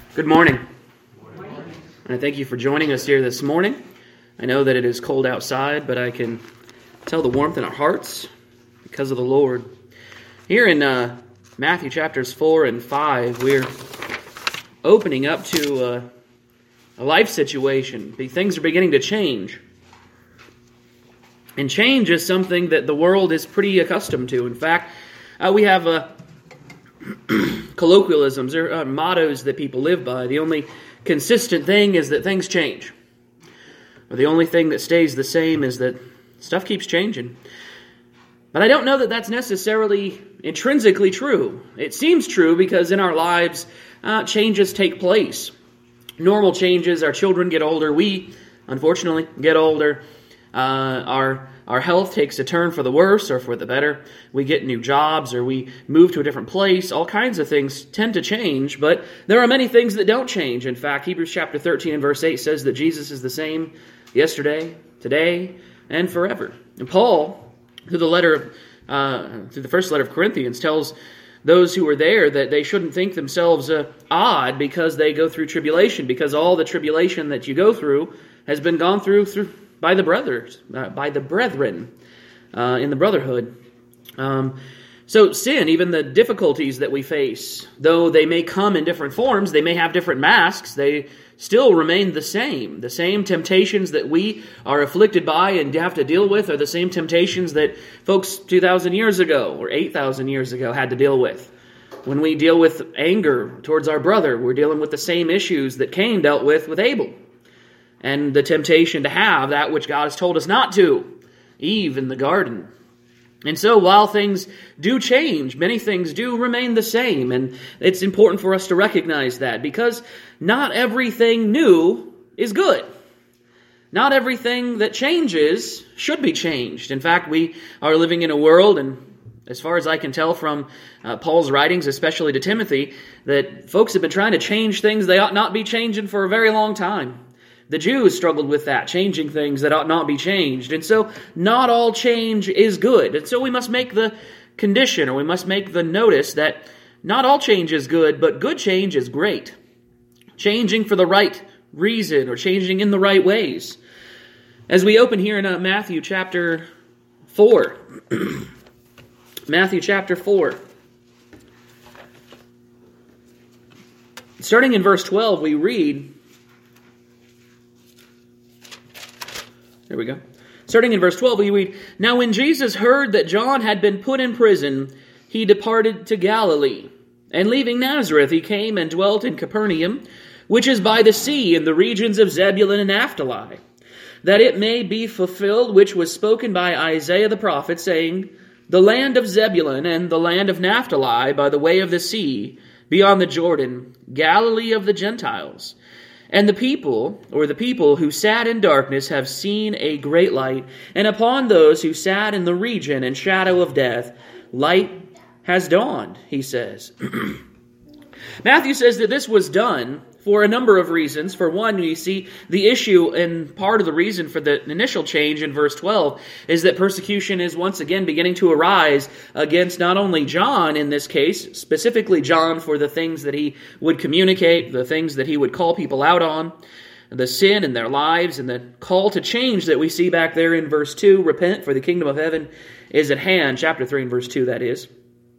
Good morning. And I thank you for joining us here this morning. I know that it is cold outside, but I can tell the warmth in our hearts because of the Lord. Here in Matthew chapters 4 and 5, we're opening up to a life situation. Things are beginning to change. And change is something that the world is pretty accustomed to. In fact, we have colloquialisms or mottos that people live by. The only consistent thing is that things change. Or the only thing that stays the same is that stuff keeps changing. But I don't know that that's necessarily intrinsically true. It seems true because in our lives, changes take place. Normal changes, our children get older, we, unfortunately, get older. Our health takes a turn for the worse or for the better. We get new jobs or we move to a different place. All kinds of things tend to change, but there are many things that don't change. In fact, Hebrews chapter 13 and verse 8 says that Jesus is the same yesterday, today, and forever. And Paul, through the first letter of Corinthians, tells those who are there that they shouldn't think themselves odd because they go through tribulation, because all the tribulation that you go through has been gone through by the brethren in the brotherhood. So sin, even the difficulties that we face, though they may come in different forms, they may have different masks, they still remain the same. The same temptations that we are afflicted by and have to deal with are the same temptations that folks 2,000 years ago or 8,000 years ago had to deal with. When we deal with anger towards our brother, we're dealing with the same issues that Cain dealt with Abel. And the temptation to have that which God has told us not to, Eve in the garden. And so while things do change, many things do remain the same. And it's important for us to recognize that because not everything new is good. Not everything that changes should be changed. In fact, we are living in a world, and as far as I can tell from Paul's writings, especially to Timothy, that folks have been trying to change things they ought not be changing for a very long time. The Jews struggled with that, changing things that ought not be changed. And so not all change is good. And so we must make the condition, or we must make the notice that not all change is good, but good change is great. Changing for the right reason, or changing in the right ways. As we open here in Matthew chapter 4. Matthew chapter 4. Starting in verse 12, we read... There we go. Starting in verse 12, we read, "Now when Jesus heard that John had been put in prison, he departed to Galilee. And leaving Nazareth, he came and dwelt in Capernaum, which is by the sea in the regions of Zebulun and Naphtali, that it may be fulfilled which was spoken by Isaiah the prophet, saying, The land of Zebulun and the land of Naphtali by the way of the sea, beyond the Jordan, Galilee of the Gentiles. And the people who sat in darkness have seen a great light, and upon those who sat in the region and shadow of death, light has dawned," he says. Matthew says that this was done for a number of reasons. For one, we see the issue, and part of the reason for the initial change in verse 12 is that persecution is once again beginning to arise against not only John in this case, specifically John for the things that he would communicate, the things that he would call people out on, the sin in their lives, and the call to change that we see back there in verse 2, repent for the kingdom of heaven is at hand, chapter 3 and verse 2 that is.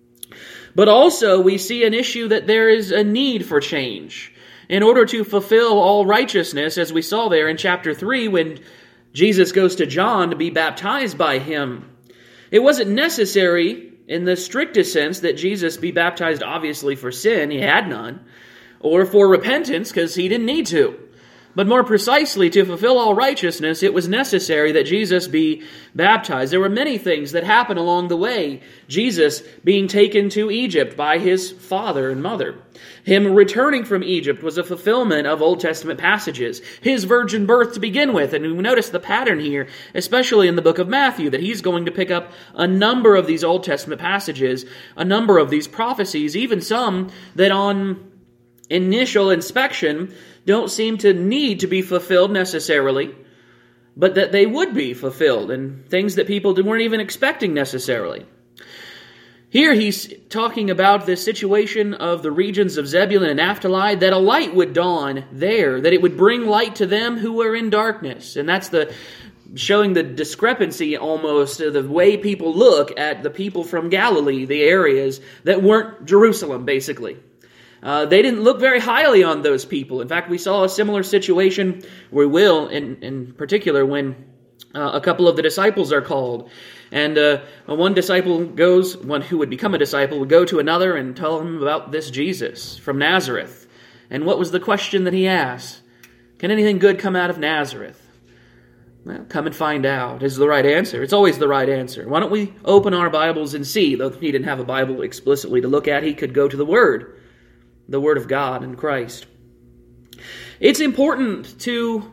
But also we see an issue that there is a need for change. In order to fulfill all righteousness, as we saw there in chapter 3 when Jesus goes to John to be baptized by him. It wasn't necessary in the strictest sense that Jesus be baptized obviously for sin, he had none, or for repentance because he didn't need to. But more precisely, to fulfill all righteousness, it was necessary that Jesus be baptized. There were many things that happened along the way. Jesus being taken to Egypt by his father and mother. Him returning from Egypt was a fulfillment of Old Testament passages. His virgin birth to begin with. And we notice the pattern here, especially in the book of Matthew, that he's going to pick up a number of these Old Testament passages, a number of these prophecies, even some that on initial inspection don't seem to need to be fulfilled necessarily, but that they would be fulfilled, and things that people weren't even expecting necessarily. Here he's talking about the situation of the regions of Zebulun and Naphtali, that a light would dawn there, that it would bring light to them who were in darkness. And that's showing the discrepancy almost of the way people look at the people from Galilee, the areas that weren't Jerusalem, basically. They didn't look very highly on those people. In fact, we saw a similar situation, we will, in particular, when a couple of the disciples are called. And one who would become a disciple, would go to another and tell him about this Jesus from Nazareth. And what was the question that he asked? Can anything good come out of Nazareth? Well, come and find out is the right answer. It's always the right answer. Why don't we open our Bibles and see? Though he didn't have a Bible explicitly to look at, he could go to the Word of God in Christ. It's important to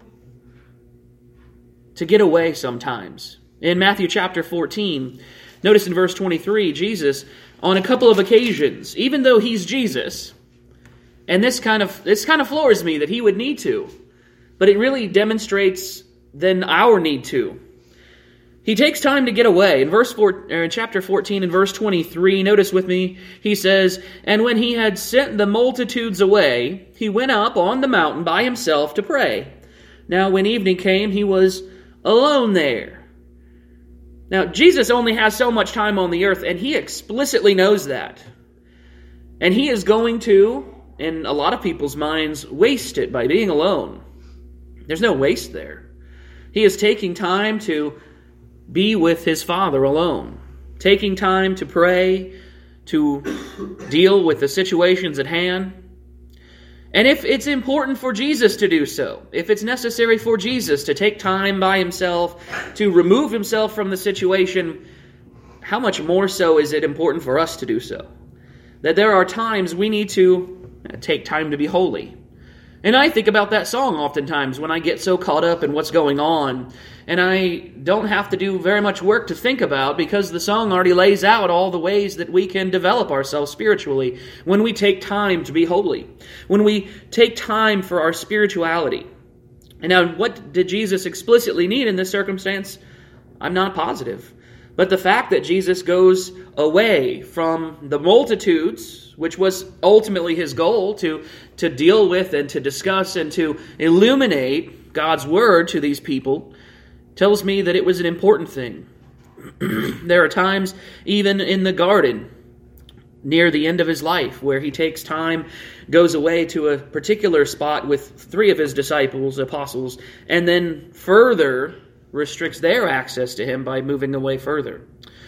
get away sometimes. In Matthew chapter 14, notice in verse 23, Jesus, on a couple of occasions, even though he's Jesus, and this kind of floors me that he would need to, but it really demonstrates then our need to. He takes time to get away. In chapter 14 and verse 23, notice with me, he says, "And when he had sent the multitudes away, he went up on the mountain by himself to pray. Now when evening came, he was alone there." Now, Jesus only has so much time on the earth, and he explicitly knows that. And he is going to, in a lot of people's minds, waste it by being alone. There's no waste there. He is taking time to be with his Father alone, taking time to pray, to deal with the situations at hand. And if it's important for Jesus to do so, if it's necessary for Jesus to take time by himself, to remove himself from the situation, how much more so is it important for us to do so? That there are times we need to take time to be holy. And I think about that song oftentimes when I get so caught up in what's going on, and I don't have to do very much work to think about, because the song already lays out all the ways that we can develop ourselves spiritually when we take time to be holy, when we take time for our spirituality. And now, what did Jesus explicitly need in this circumstance? I'm not positive. But the fact that Jesus goes away from the multitudes, which was ultimately his goal, to deal with and to discuss and to illuminate God's word to these people, tells me that it was an important thing. There are times, even in the garden, near the end of his life, where he takes time, goes away to a particular spot with 3 of his disciples, apostles, and then further restricts their access to him by moving away further.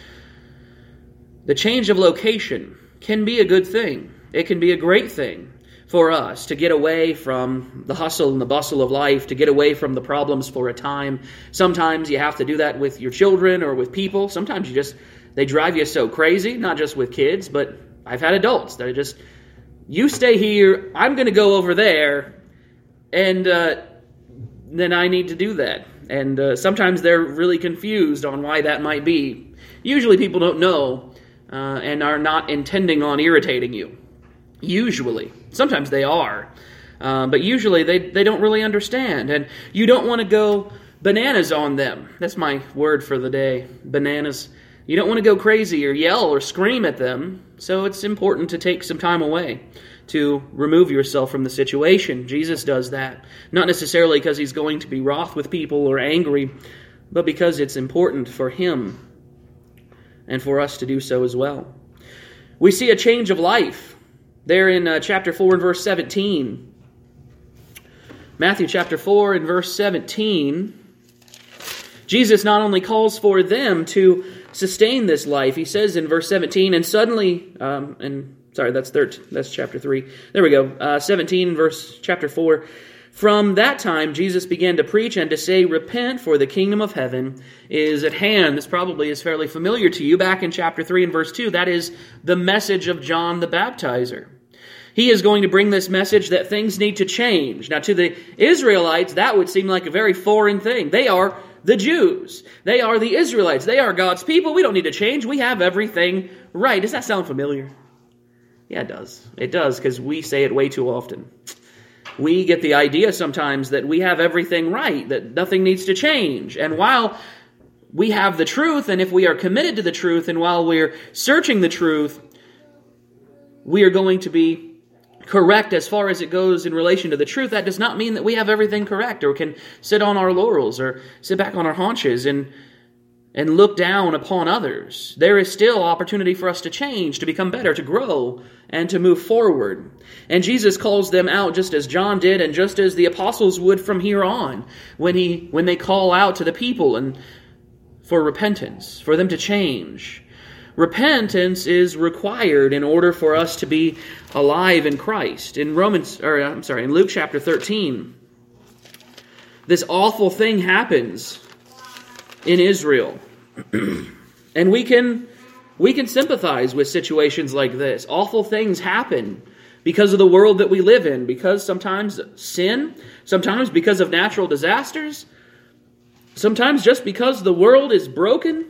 The change of location can be a good thing. It can be a great thing for us to get away from the hustle and the bustle of life, to get away from the problems for a time. Sometimes you have to do that with your children or with people. Sometimes they drive you so crazy, not just with kids, but I've had adults that are just, you stay here, I'm going to go over there, and then I need to do that. And sometimes they're really confused on why that might be. Usually people don't know and are not intending on irritating you. Usually. Sometimes they are. But usually they don't really understand. And you don't want to go bananas on them. That's my word for the day. Bananas. You don't want to go crazy or yell or scream at them. So it's important to take some time away, to remove yourself from the situation. Jesus does that. Not necessarily because he's going to be wroth with people or angry, but because it's important for him and for us to do so as well. We see a change of life there in chapter 4 and verse 17. Matthew chapter 4 and verse 17. Jesus not only calls for them to sustain this life, he says in verse 17, and suddenly, that's chapter 3. There we go. 17, verse chapter 4. From that time, Jesus began to preach and to say, "Repent, for the kingdom of heaven is at hand." This probably is fairly familiar to you. Back in chapter 3 and verse 2, that is the message of John the Baptizer. He is going to bring this message that things need to change. Now, to the Israelites, that would seem like a very foreign thing. They are the Jews. They are the Israelites. They are God's people. We don't need to change. We have everything right. Does that sound familiar? Yeah, it does. It does, because we say it way too often. We get the idea sometimes that we have everything right, that nothing needs to change. And while we have the truth, and if we are committed to the truth, and while we're searching the truth, we are going to be correct as far as it goes in relation to the truth, that does not mean that we have everything correct or can sit on our laurels or sit back on our haunches and look down upon others. There is still opportunity for us to change, to become better, to grow, and to move forward. And Jesus calls them out just as John did and just as the apostles would from here on when they call out to the people and for repentance, for them to change. Repentance is required in order for us to be alive in Christ. In Luke chapter 13, this awful thing happens in Israel. And we can sympathize with situations like this. Awful things happen because of the world that we live in, because sometimes sin, sometimes because of natural disasters, sometimes just because the world is broken.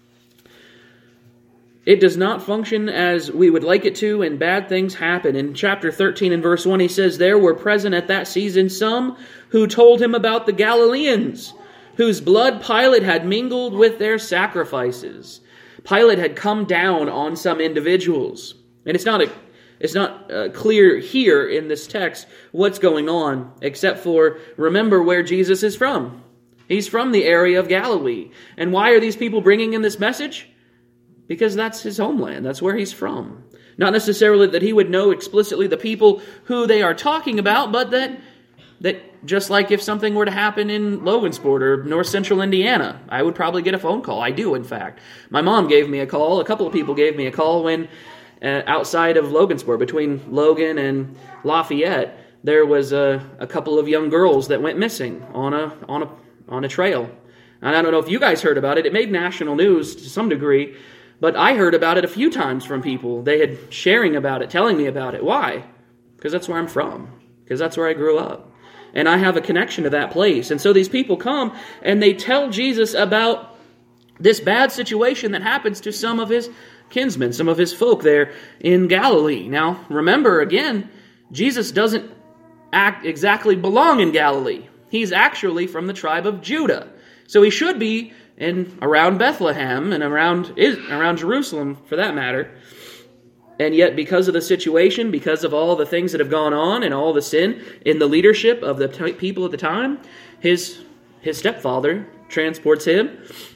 It does not function as we would like it to, and bad things happen. In chapter 13 and verse 1, he says, "There were present at that season some who told him about the Galileans, whose blood Pilate had mingled with their sacrifices." Pilate had come down on some individuals. And it's not clear here in this text what's going on, except for remember where Jesus is from. He's from the area of Galilee. And why are these people bringing in this message? Because that's his homeland. That's where he's from. Not necessarily that he would know explicitly the people who they are talking about, but that just like if something were to happen in Logansport or North Central Indiana, I would probably get a phone call. I do, in fact. My mom gave me a call. A couple of people gave me a call when outside of Logansport, between Logan and Lafayette, there was a couple of young girls that went missing on a trail. And I don't know if you guys heard about it. It made national news to some degree. But I heard about it a few times from people. They had sharing about it, telling me about it. Why? Because that's where I'm from. Because that's where I grew up. And I have a connection to that place. And so these people come and they tell Jesus about this bad situation that happens to some of his kinsmen, some of his folk there in Galilee. Now, remember again, Jesus doesn't exactly belong in Galilee. He's actually from the tribe of Judah. So he should be around Bethlehem and around Jerusalem for that matter. And yet because of the situation, because of all the things that have gone on and all the sin in the leadership of the people at the time, his stepfather transports him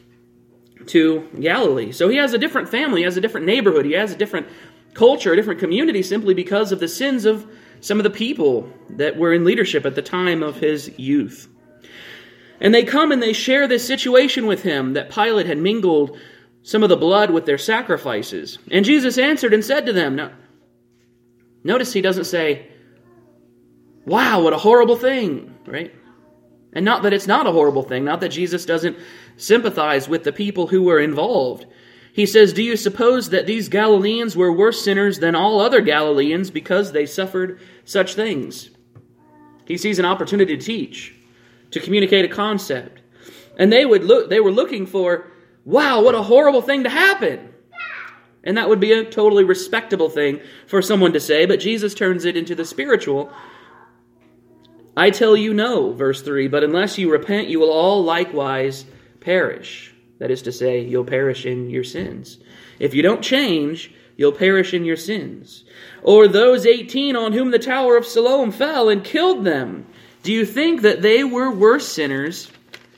to Galilee. So he has a different family, he has a different neighborhood, he has a different culture, a different community simply because of the sins of some of the people that were in leadership at the time of his youth. And they come and they share this situation with him, that Pilate had mingled some of the blood with their sacrifices. And Jesus answered and said to them, now, notice he doesn't say, wow, what a horrible thing, right? And not that it's not a horrible thing, not that Jesus doesn't sympathize with the people who were involved. He says, do you suppose that these Galileans were worse sinners than all other Galileans because they suffered such things? He sees an opportunity to teach, to communicate a concept. And they were looking for, wow, what a horrible thing to happen. And that would be a totally respectable thing for someone to say, but Jesus turns it into the spiritual. I tell you no, verse 3, but unless you repent, you will all likewise perish. That is to say, you'll perish in your sins. If you don't change, you'll perish in your sins. Or those 18 on whom the tower of Siloam fell and killed them. Do you think that they were worse sinners?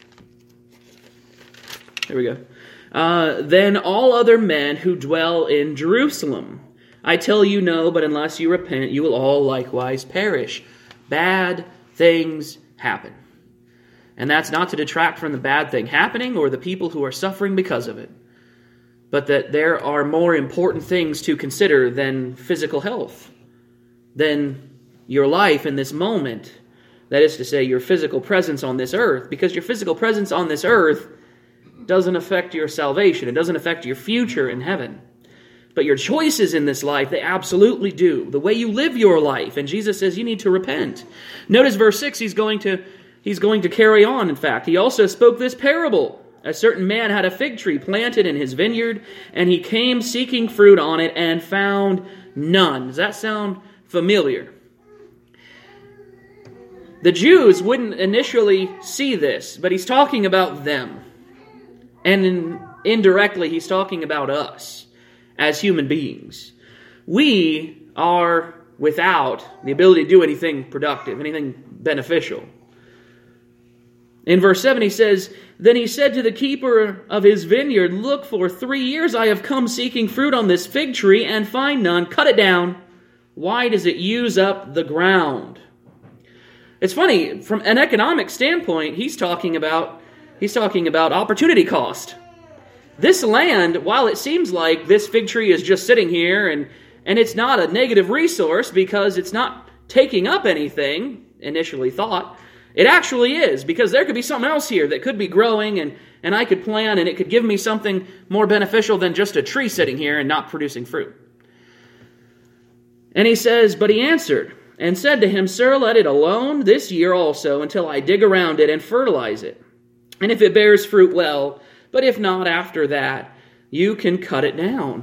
There we go. Than all other men who dwell in Jerusalem? I tell you no, but unless you repent, you will all likewise perish. Bad things happen. And that's not to detract from the bad thing happening or the people who are suffering because of it. But that there are more important things to consider than physical health, than your life in this moment. That is to say, your physical presence on this earth. Because your physical presence on this earth doesn't affect your salvation. It doesn't affect your future in heaven. But your choices in this life, they absolutely do. The way you live your life. And Jesus says you need to repent. Notice verse 6, he's going to carry on, in fact. He also spoke this parable. A certain man had a fig tree planted in his vineyard, and he came seeking fruit on it and found none. Does that sound familiar? The Jews wouldn't initially see this, but he's talking about them. And indirectly, he's talking about us as human beings. We are without the ability to do anything productive, anything beneficial. In verse 7 he says, "Then he said to the keeper of his vineyard, 'Look, for 3 years I have come seeking fruit on this fig tree and find none. Cut it down. Why does it use up the ground?'" It's funny, from an economic standpoint, he's talking about opportunity cost. This land, while it seems like this fig tree is just sitting here and it's not a negative resource because it's not taking up anything, initially thought, it actually is, because there could be something else here that could be growing and I could plant and it could give me something more beneficial than just a tree sitting here and not producing fruit. And he says, "But he answered and said to him, 'Sir, let it alone this year also until I dig around it and fertilize it. And if it bears fruit, well, but if not, after that, you can cut it down.'"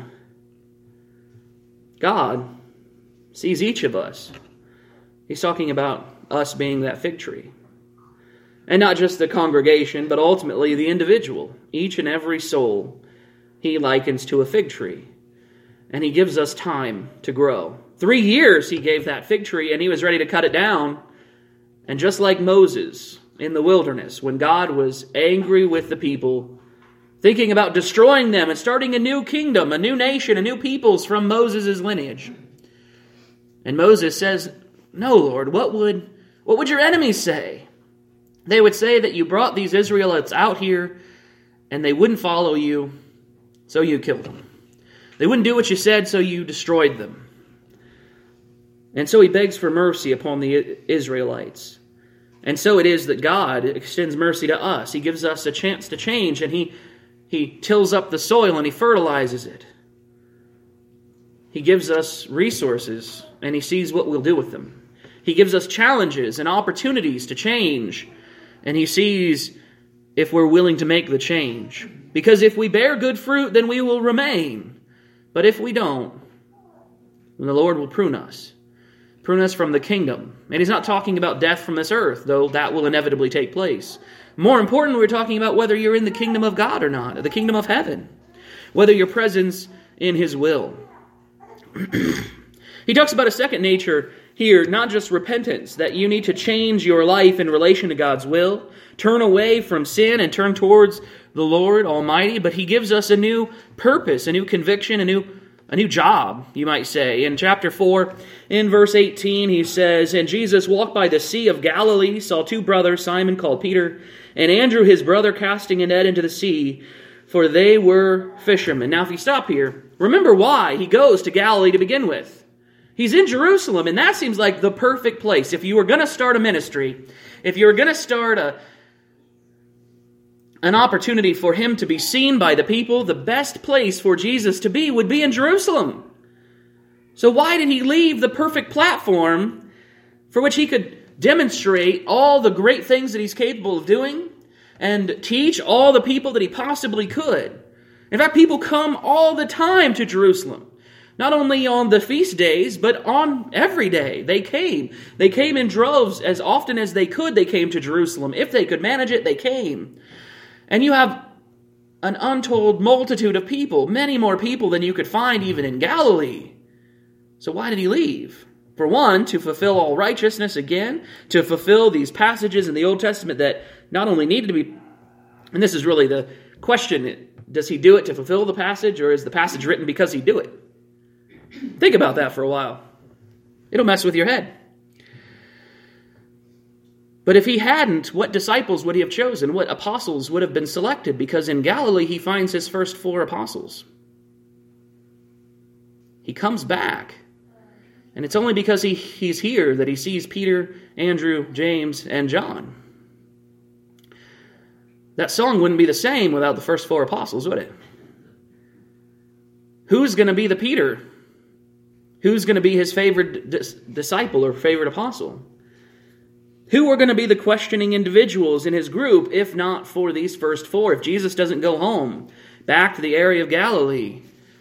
God sees each of us. He's talking about us being that fig tree. And not just the congregation, but ultimately the individual. Each and every soul he likens to a fig tree. And he gives us time to grow. 3 years he gave that fig tree and he was ready to cut it down. And just like Moses in the wilderness, when God was angry with the people, thinking about destroying them and starting a new kingdom, a new nation, a new peoples from Moses' lineage. And Moses says, "No, Lord, what would your enemies say? They would say that you brought these Israelites out here and they wouldn't follow you, so you killed them. They wouldn't do what you said, so you destroyed them." And so he begs for mercy upon the Israelites. And so it is that God extends mercy to us. He gives us a chance to change, and he tills up the soil and he fertilizes it. He gives us resources and he sees what we'll do with them. He gives us challenges and opportunities to change, and he sees if we're willing to make the change. Because if we bear good fruit, then we will remain. But if we don't, then the Lord will prune us from the kingdom. And he's not talking about death from this earth, though that will inevitably take place. More importantly, we're talking about whether you're in the kingdom of God or not, the kingdom of heaven, whether your presence in his will. He talks about a second nature here, not just repentance, that you need to change your life in relation to God's will, turn away from sin and turn towards the Lord Almighty, but he gives us a new purpose, a new conviction, a new job, you might say. In chapter 4, in verse 18, he says, "And Jesus walked by the Sea of Galilee, saw 2 brothers, Simon called Peter, and Andrew his brother, casting a net into the sea, for they were fishermen." Now, if you stop here, remember why he goes to Galilee to begin with. He's in Jerusalem, and that seems like the perfect place. If you were going to start a ministry, if you were going to start an opportunity for him to be seen by the people, the best place for Jesus to be would be in Jerusalem. So why did he leave the perfect platform for which he could demonstrate all the great things that he's capable of doing and teach all the people that he possibly could? In fact, people come all the time to Jerusalem. Not only on the feast days, but on every day. They came. They came in droves as often as they could. They came to Jerusalem. If they could manage it, they came. And you have an untold multitude of people, many more people than you could find even in Galilee. So why did he leave? For one, to fulfill all righteousness again, to fulfill these passages in the Old Testament that not only needed to be, and this is really the question, does he do it to fulfill the passage, or is the passage written because he do it? Think about that for a while. It'll mess with your head. But if he hadn't, what disciples would he have chosen? What apostles would have been selected? Because in Galilee he finds his first 4 apostles. He comes back. And it's only because he's here that he sees Peter, Andrew, James, and John. That song wouldn't be the same without the first 4 apostles, would it? Who's going to be the Peter? Who's going to be his favorite disciple or favorite apostle? Who are going to be the questioning individuals in his group if not for these first 4? If Jesus doesn't go home, back to the area of Galilee,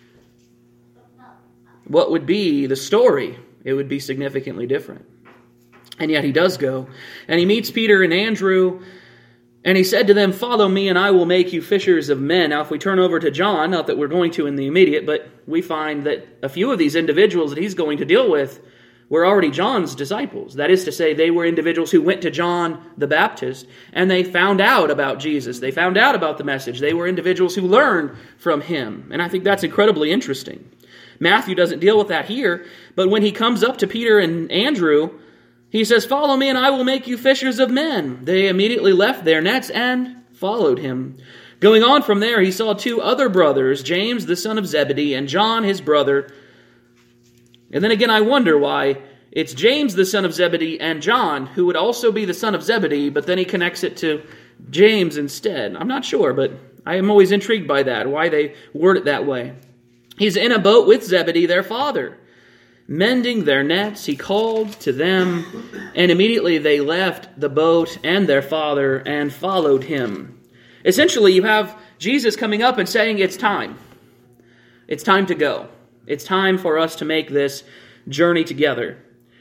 what would be the story? It would be significantly different. And yet he does go, and he meets Peter and Andrew, And he said to them, "Follow me, and I will make you fishers of men." Now, if we turn over to John, not that we're going to in the immediate, but we find that a few of these individuals that he's going to deal with were already John's disciples. That is to say, they were individuals who went to John the Baptist, and they found out about Jesus. They found out about the message. They were individuals who learned from him. And I think that's incredibly interesting. Matthew doesn't deal with that here, but when he comes up to Peter and Andrew, he says, "Follow me, and I will make you fishers of men." They immediately left their nets and followed him. Going on from there, he saw two other brothers, James the son of Zebedee and John his brother. And then again, I wonder why it's James the son of Zebedee and John, who would also be the son of Zebedee, but then he connects it to James instead. I'm not sure, but I am always intrigued by that, why they word it that way. He's in a boat with Zebedee, their father. Mending their nets, he called to them, and immediately they left the boat and their father and followed him. Essentially, you have Jesus coming up and saying, it's time. It's time to go. It's time for us to make this journey together.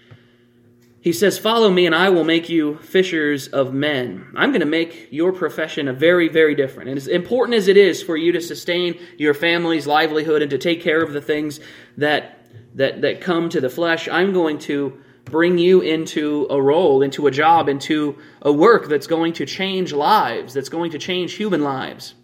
He says, "Follow me, and I will make you fishers of men." I'm going to make your profession a very, very different. And as important as it is for you to sustain your family's livelihood and to take care of the things that come to the flesh, I'm going to bring you into a role, into a job, into a work that's going to change lives, that's going to change human lives.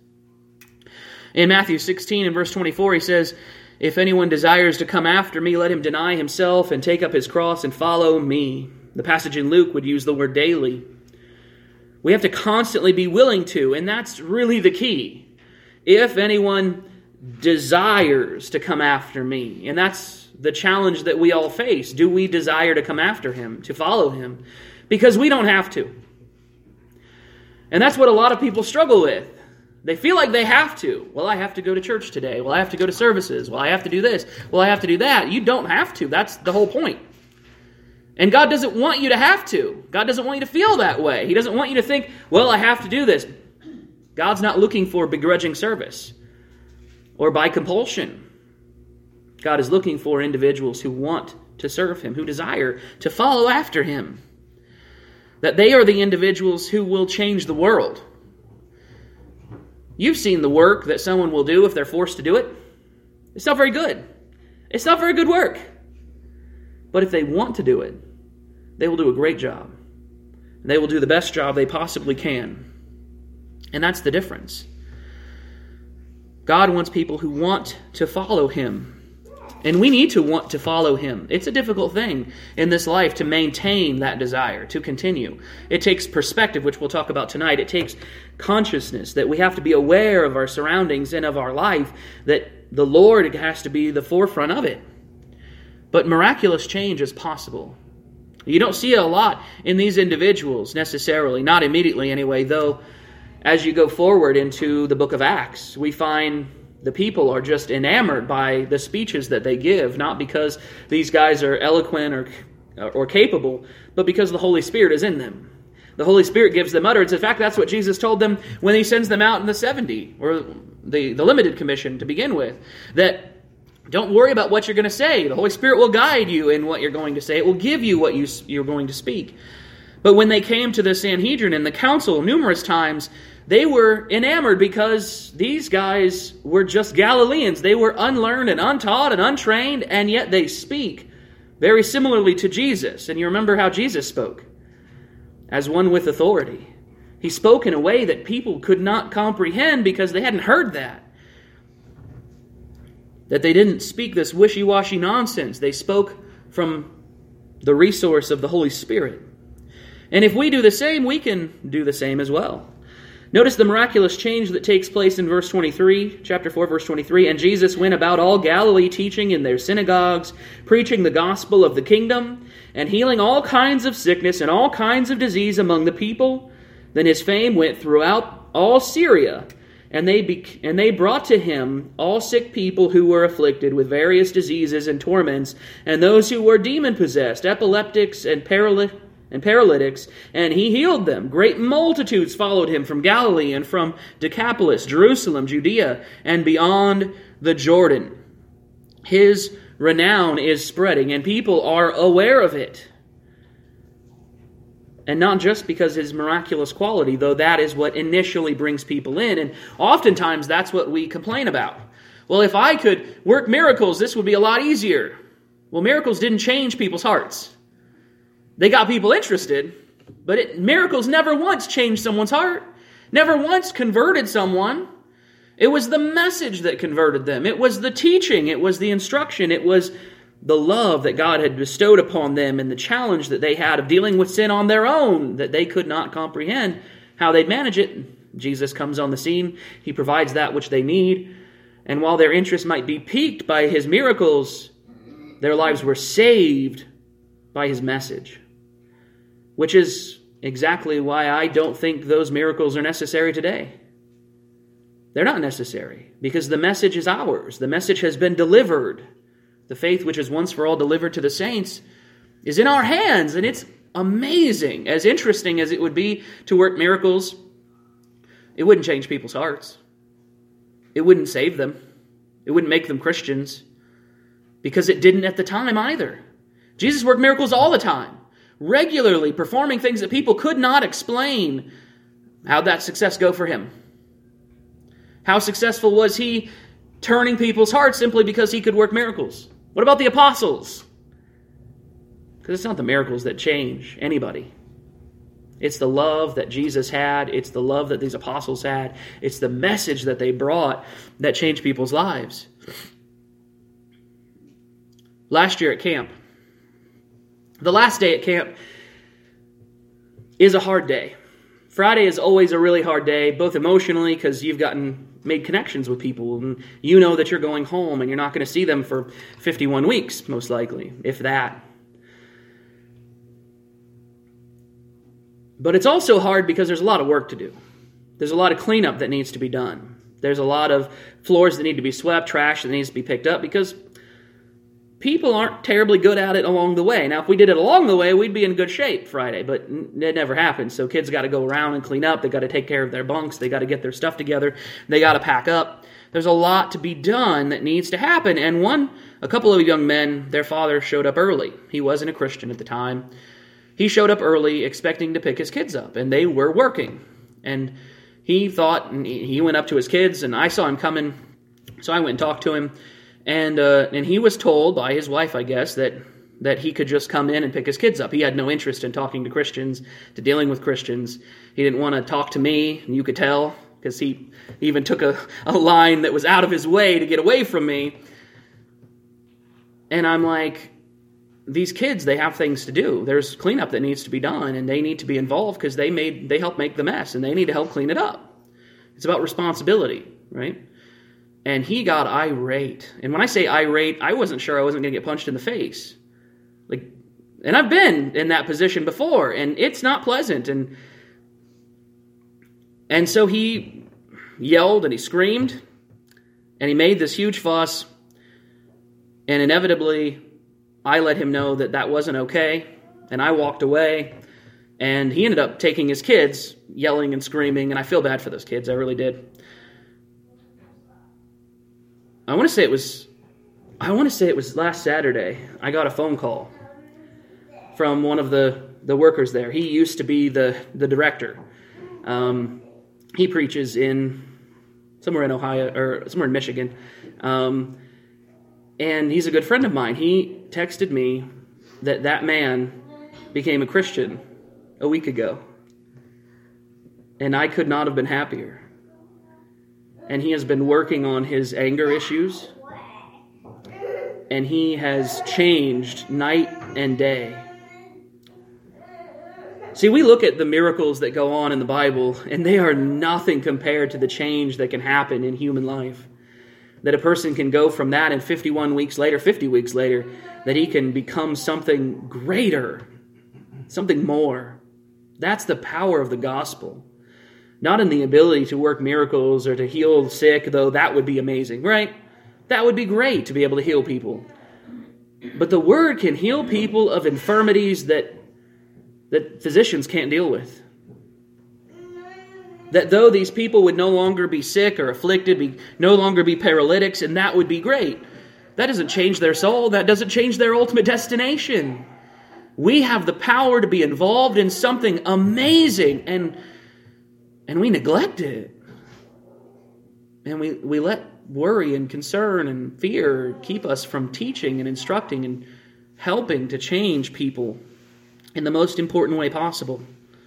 In Matthew 16 and verse 24, he says, "If anyone desires to come after me, let him deny himself and take up his cross and follow me." The passage in Luke would use the word daily. We have to constantly be willing to, and that's really the key. If anyone desires to come after me, and that's the challenge that we all face. Do we desire to come after him, to follow him? Because we don't have to. And that's what a lot of people struggle with. They feel like they have to. Well, I have to go to church today. Well, I have to go to services. Well, I have to do this. Well, I have to do that. You don't have to. That's the whole point. And God doesn't want you to have to. God doesn't want you to feel that way. He doesn't want you to think, well, I have to do this. God's not looking for begrudging service or by compulsion. God is looking for individuals who want to serve him, who desire to follow after him. That they are the individuals who will change the world. You've seen the work that someone will do if they're forced to do it. It's not very good. It's not very good work. But if they want to do it, they will do a great job. They will do the best job they possibly can. And that's the difference. God wants people who want to follow him. And we need to want to follow him. It's a difficult thing in this life to maintain that desire, to continue. It takes perspective, which we'll talk about tonight. It takes consciousness, that we have to be aware of our surroundings and of our life, that the Lord has to be the forefront of it. But miraculous change is possible. You don't see it a lot in these individuals necessarily, not immediately anyway, though as you go forward into the book of Acts, we find the people are just enamored by the speeches that they give, not because these guys are eloquent or capable, but because the Holy Spirit is in them. The Holy Spirit gives them utterance. In fact, that's what Jesus told them when he sends them out in the 70, or the limited commission to begin with, that don't worry about what you're going to say. The Holy Spirit will guide you in what you're going to say. It will give you what you're going to speak. But when they came to the Sanhedrin and the council numerous times, they were enamored because these guys were just Galileans. They were unlearned and untaught and untrained, and yet they speak very similarly to Jesus. And you remember how Jesus spoke as one with authority. He spoke in a way that people could not comprehend because they hadn't heard that. That they didn't speak this wishy-washy nonsense. They spoke from the resource of the Holy Spirit. And if we do the same, we can do the same as well. Notice the miraculous change that takes place in verse 23, chapter 4, verse 23. "And Jesus went about all Galilee, teaching in their synagogues, preaching the gospel of the kingdom, and healing all kinds of sickness and all kinds of disease among the people. Then his fame went throughout all Syria, and they brought to him all sick people who were afflicted with various diseases and torments, and those who were demon-possessed, epileptics and paralytics, and he healed them. Great multitudes followed him from Galilee and from Decapolis, Jerusalem, Judea, and beyond the Jordan." His renown is spreading, and people are aware of it. And not just because of his miraculous quality, though that is what initially brings people in. And oftentimes that's what we complain about. Well, if I could work miracles, this would be a lot easier. Well, miracles didn't change people's hearts. They got people interested, but miracles never once changed someone's heart. Never once converted someone. It was the message that converted them. It was the teaching. It was the instruction. It was the love that God had bestowed upon them and the challenge that they had of dealing with sin on their own that they could not comprehend how they'd manage it. Jesus comes on the scene. He provides that which they need. And while their interest might be piqued by his miracles, their lives were saved by his message. Which is exactly why I don't think those miracles are necessary today. They're not necessary because the message is ours. The message has been delivered. The faith which is once for all delivered to the saints is in our hands, and it's amazing. As interesting as it would be to work miracles, it wouldn't change people's hearts. It wouldn't save them. It wouldn't make them Christians because it didn't at the time either. Jesus worked miracles all the time, regularly performing things that people could not explain. How'd that success go for him? How successful was he turning people's hearts simply because he could work miracles? What about the apostles? Because it's not the miracles that change anybody. It's the love that Jesus had. It's the love that these apostles had. It's the message that they brought that changed people's lives. Last year at camp, the last day at camp is a hard day. Friday is always a really hard day, both emotionally because you've made connections with people and you know that you're going home and you're not going to see them for 51 weeks, most likely, if that. But it's also hard because there's a lot of work to do. There's a lot of cleanup that needs to be done. There's a lot of floors that need to be swept, trash that needs to be picked up because people aren't terribly good at it along the way. Now, if we did it along the way, we'd be in good shape Friday, but it never happens. So kids got to go around and clean up. They got to take care of their bunks. They got to get their stuff together. They got to pack up. There's a lot to be done that needs to happen. And a couple of young men, their father showed up early. He wasn't a Christian at the time. He showed up early expecting to pick his kids up, and they were working. And he thought, and he went up to his kids, and I saw him coming, so I went and talked to him. And he was told by his wife, I guess, that he could just come in and pick his kids up. He had no interest in talking to Christians, to dealing with Christians. He didn't want to talk to me, and you could tell, because he even took a line that was out of his way to get away from me. And I'm like, these kids, they have things to do. There's cleanup that needs to be done, and they need to be involved because they helped make the mess, and they need to help clean it up. It's about responsibility, right? And he got irate. And when I say irate, I wasn't sure I wasn't going to get punched in the face. And I've been in that position before, and it's not pleasant. And so he yelled and he screamed, and he made this huge fuss. And inevitably, I let him know that wasn't okay, and I walked away. And he ended up taking his kids, yelling and screaming, and I feel bad for those kids. I really did. I want to say it was last Saturday. I got a phone call from one of the workers there. He used to be the director. He preaches somewhere in Ohio or somewhere in Michigan. And he's a good friend of mine. He texted me that man became a Christian a week ago. And I could not have been happier. And he has been working on his anger issues. And he has changed night and day. See, we look at the miracles that go on in the Bible, and they are nothing compared to the change that can happen in human life. That a person can go from that and 50 weeks later, that he can become something greater, something more. That's the power of the gospel. Not in the ability to work miracles or to heal the sick, though that would be amazing, right? That would be great to be able to heal people. But the Word can heal people of infirmities that physicians can't deal with. That though these people would no longer be sick or afflicted, no longer be paralytics, and that would be great. That doesn't change their soul. That doesn't change their ultimate destination. We have the power to be involved in something amazing, and we neglect it. And we let worry and concern and fear keep us from teaching and instructing and helping to change people in the most important way possible.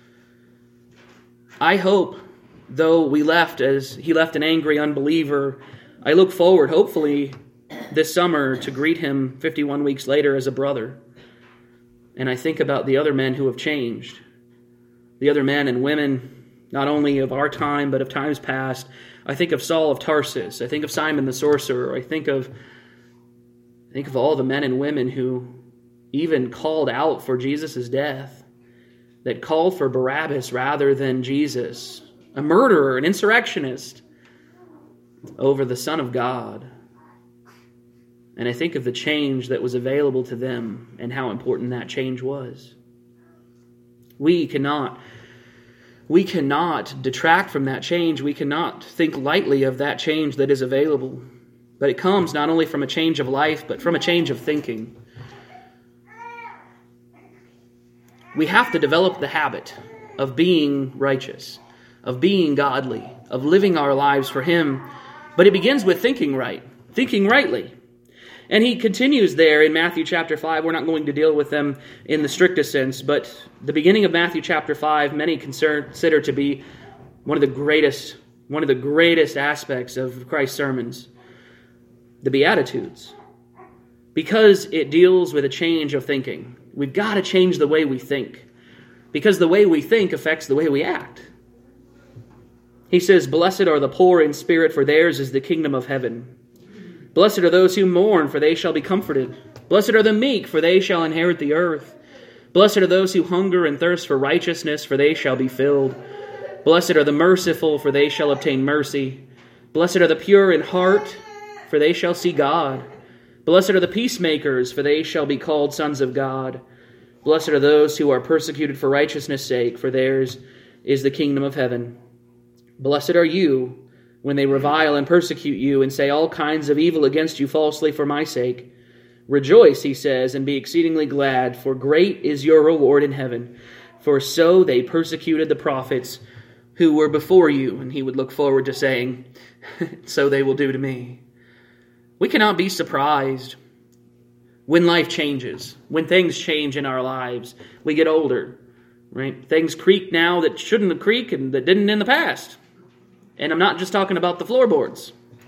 I hope, though he left an angry unbeliever, I look forward, hopefully, this summer to greet him 51 weeks later as a brother. And I think about the other men who have changed. The other men and women, not only of our time, but of times past. I think of Saul of Tarsus. I think of Simon the sorcerer. I think of all the men and women who even called out for Jesus' death, that called for Barabbas rather than Jesus, a murderer, an insurrectionist, over the Son of God. And I think of the change that was available to them and how important that change was. We cannot detract from that change. We cannot think lightly of that change that is available. But it comes not only from a change of life, but from a change of thinking. We have to develop the habit of being righteous, of being godly, of living our lives for Him. But it begins with thinking right, thinking rightly. And he continues there in Matthew chapter 5. We're not going to deal with them in the strictest sense, but the beginning of Matthew chapter 5, many consider to be one of the greatest aspects of Christ's sermons, the Beatitudes, because it deals with a change of thinking. We've got to change the way we think, because the way we think affects the way we act. He says, "Blessed are the poor in spirit, for theirs is the kingdom of heaven. Blessed are those who mourn, for they shall be comforted. Blessed are the meek, for they shall inherit the earth. Blessed are those who hunger and thirst for righteousness, for they shall be filled. Blessed are the merciful, for they shall obtain mercy. Blessed are the pure in heart, for they shall see God. Blessed are the peacemakers, for they shall be called sons of God. Blessed are those who are persecuted for righteousness' sake, for theirs is the kingdom of heaven. Blessed are you when they revile and persecute you and say all kinds of evil against you falsely for my sake. Rejoice," he says, "and be exceedingly glad, for great is your reward in heaven. For so they persecuted the prophets who were before you." And he would look forward to saying, "So they will do to me." We cannot be surprised when life changes, when things change in our lives. We get older, right? Things creak now that shouldn't have creaked and that didn't in the past. And I'm not just talking about the floorboards.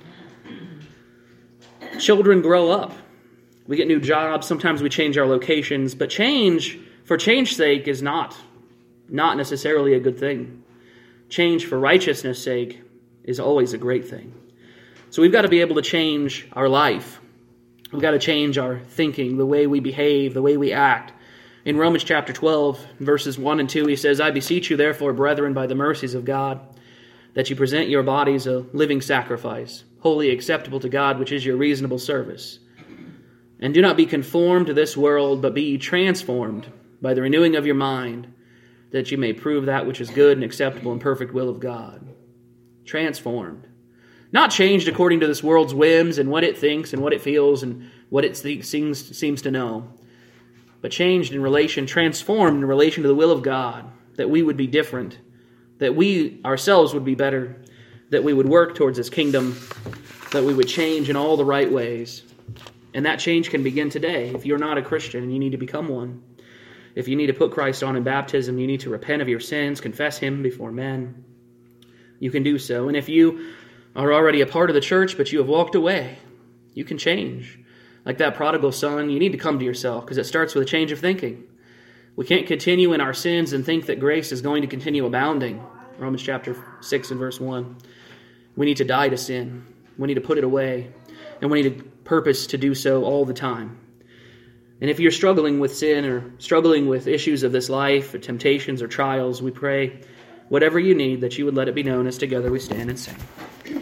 Children grow up. We get new jobs. Sometimes we change our locations. But change, for change's sake, is not necessarily a good thing. Change for righteousness' sake is always a great thing. So we've got to be able to change our life. We've got to change our thinking, the way we behave, the way we act. In Romans chapter 12, verses 1 and 2, he says, "I beseech you, therefore, brethren, by the mercies of God, that you present your bodies a living sacrifice, wholly acceptable to God, which is your reasonable service. And do not be conformed to this world, but be ye transformed by the renewing of your mind, that you may prove that which is good and acceptable and perfect will of God." Transformed. Not changed according to this world's whims and what it thinks and what it feels and what it seems to know, but changed in relation, transformed in relation to the will of God, that we would be different, that we ourselves would be better, that we would work towards His kingdom, that we would change in all the right ways. And that change can begin today. If you're not a Christian and you need to become one, if you need to put Christ on in baptism, you need to repent of your sins, confess Him before men, you can do so. And if you are already a part of the church, but you have walked away, you can change. Like that prodigal son, you need to come to yourself, because it starts with a change of thinking. We can't continue in our sins and think that grace is going to continue abounding. Romans chapter 6 and verse 1. We need to die to sin. We need to put it away. And we need to purpose to do so all the time. And if you're struggling with sin or struggling with issues of this life, or temptations or trials, we pray whatever you need, that you would let it be known as together we stand and sing.